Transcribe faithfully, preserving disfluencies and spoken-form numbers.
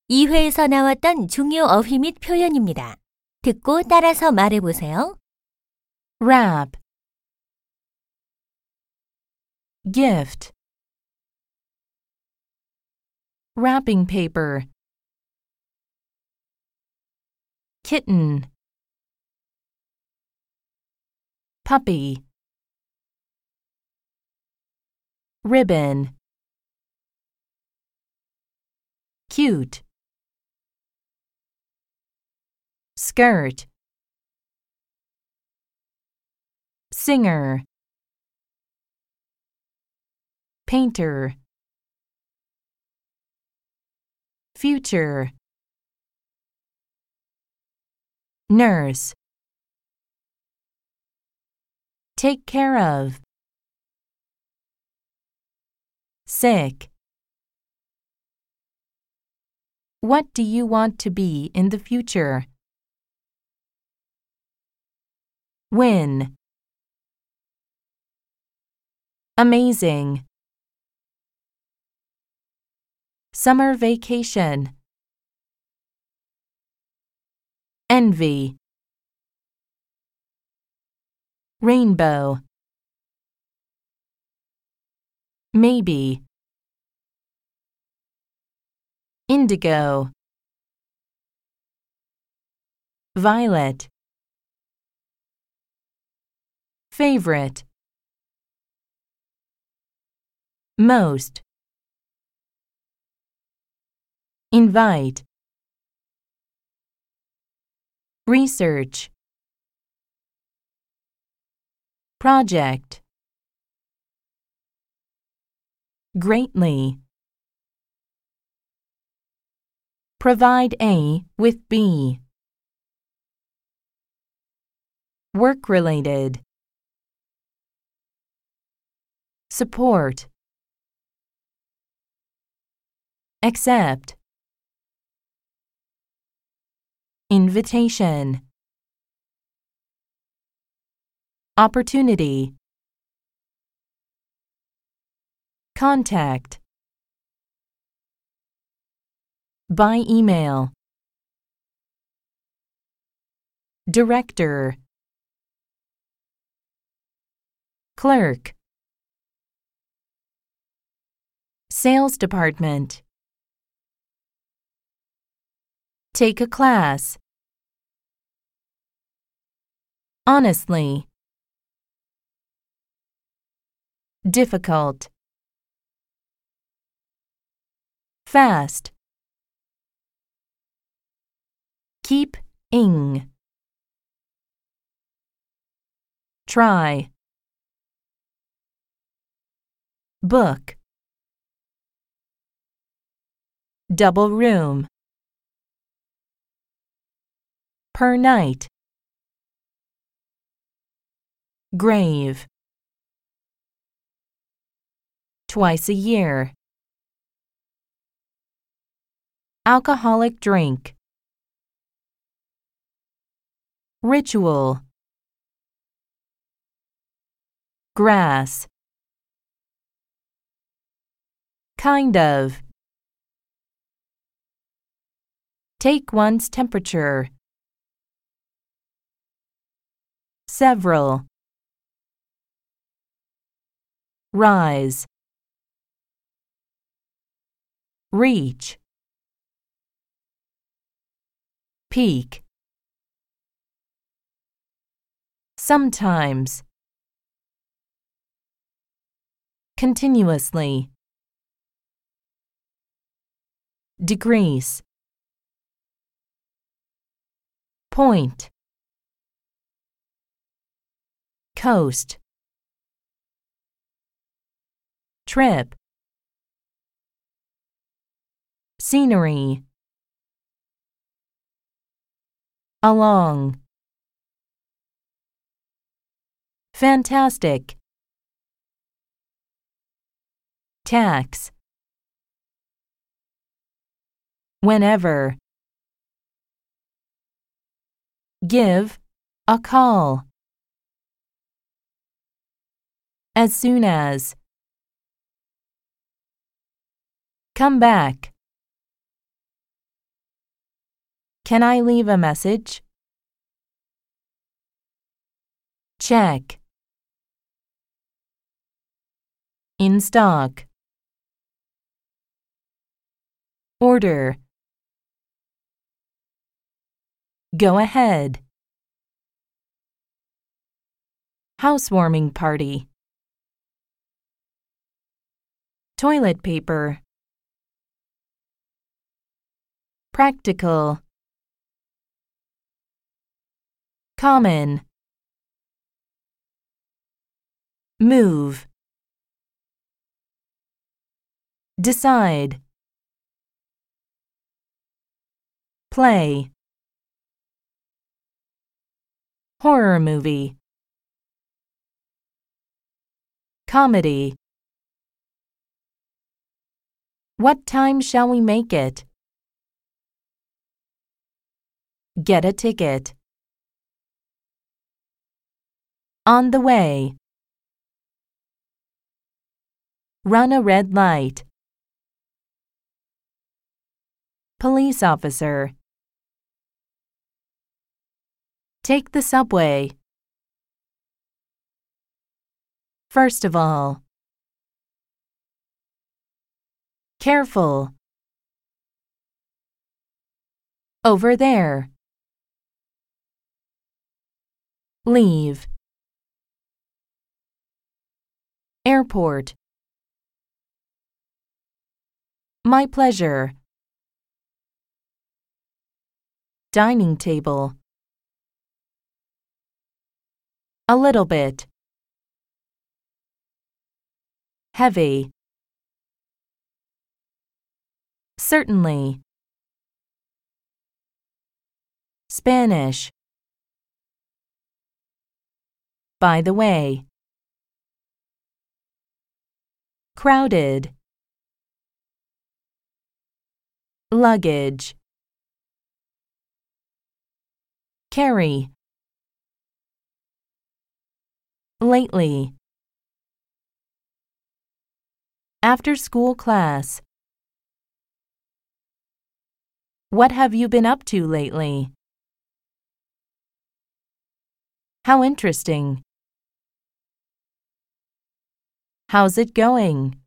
이 회에서 나왔던 중요 어휘 및 표현입니다. 듣고 따라서 말해보세요. wrap, gift, wrapping paper, kitten, puppy, ribbon, cute, skirt, singer, painter, future, nurse, take care of, sick. What do you want to be in the future? Win, amazing, summer vacation, envy, rainbow, maybe, indigo, violet, favorite, most, invite, research, project, greatly, provide A with B, work-related, support, accept, invitation, opportunity, contact, by email, director, clerk, sales department, take a class, honestly, difficult, fast, keep ing, try, book, double room, per night, grave, twice a year, alcoholic drink, ritual, grass, kind of, take one's temperature, several, rise, reach, peak, sometimes, continuously, decrease, point, coast, trip, scenery, along, fantastic, tax, whenever, give a call, as soon as, come back, Can I leave a message? Check. In stock. Order. Go ahead. Housewarming party. Toilet paper. Practical. Common. Move. Decide. Play. Horror movie. Comedy. What time shall we make it? Get a ticket. On the way. Run a red light. Police officer. Take the subway. First of all. Careful. Over there. Leave. Airport. My pleasure. Dining table. A little bit. Heavy. Certainly. Spanish. By the way. Crowded. Luggage. Carry. Lately. After school class. What have you been up to lately? How interesting. How's it going?